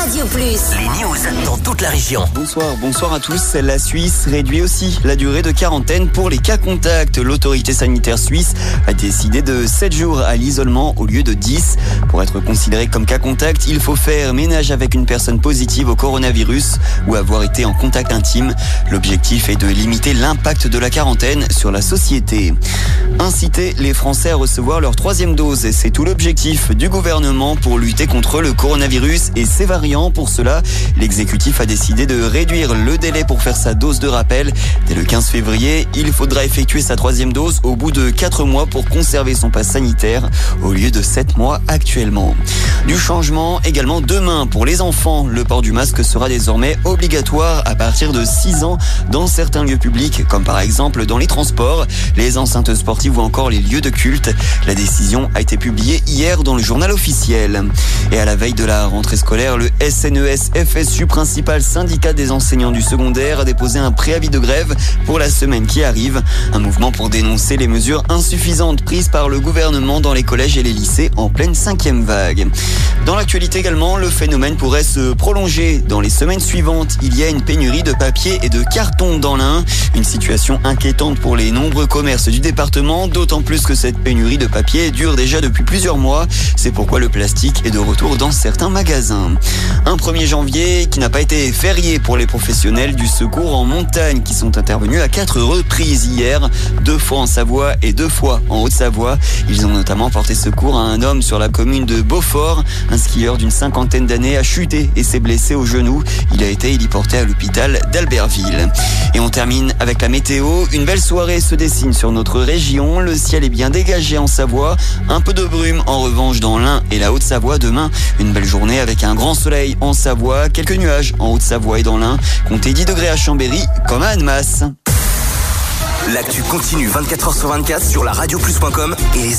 Radio Plus. Les news dans toute la région. Bonsoir à tous. La Suisse réduit aussi la durée de quarantaine pour les cas contacts. L'autorité sanitaire suisse a décidé de 7 jours à l'isolement au lieu de 10. Pour être considéré comme cas contact, il faut faire ménage avec une personne positive au coronavirus ou avoir été en contact intime. L'objectif est de limiter l'impact de la quarantaine sur la société. Inciter les Français à recevoir leur 3e dose, c'est tout l'objectif du gouvernement pour lutter contre le coronavirus et ses variants. Pour cela, l'exécutif a décidé de réduire le délai pour faire sa dose de rappel. Dès le 15 février, il faudra effectuer sa 3e dose au bout de 4 mois pour conserver son pass sanitaire au lieu de 7 mois actuellement. Du changement également demain pour les enfants. Le port du masque sera désormais obligatoire à partir de 6 ans dans certains lieux publics, comme par exemple dans les transports, les enceintes sportives ou encore les lieux de culte. La décision a été publiée hier dans le journal officiel. Et à la veille de la rentrée scolaire, le SNES-FSU, principal syndicat des enseignants du secondaire, a déposé un préavis de grève pour la semaine qui arrive. Un mouvement pour dénoncer les mesures insuffisantes prises par le gouvernement dans les collèges et les lycées en pleine 5e vague. Dans l'actualité également, le phénomène pourrait se prolonger dans les semaines suivantes. Il y a une pénurie de papier et de carton dans l'Ain. Une situation inquiétante pour les nombreux commerces du département, d'autant plus que cette pénurie de papier dure déjà depuis plusieurs mois. C'est pourquoi le plastique est de retour dans certains magasins. Un 1er janvier qui n'a pas été férié pour les professionnels du secours en montagne qui sont intervenus à 4 reprises hier, 2 fois en Savoie et 2 fois en Haute-Savoie. Ils ont notamment porté secours à un homme sur la commune de Beaufort. Un skieur d'une 50aine d'années a chuté et s'est blessé au genou. Il a été héliporté à l'hôpital d'Albertville. Et on termine avec la météo. Une belle soirée se dessine sur notre région. Le ciel est bien dégagé en Savoie. Un peu de brume en revanche dans l'Ain et la Haute-Savoie demain. Une belle journée avec un grand soleil en Savoie. Quelques nuages en Haute-Savoie et dans l'Ain. Comptez 10 degrés à Chambéry comme à Annemasse. L'actu continue 24h sur 24 sur la radioplus.com et les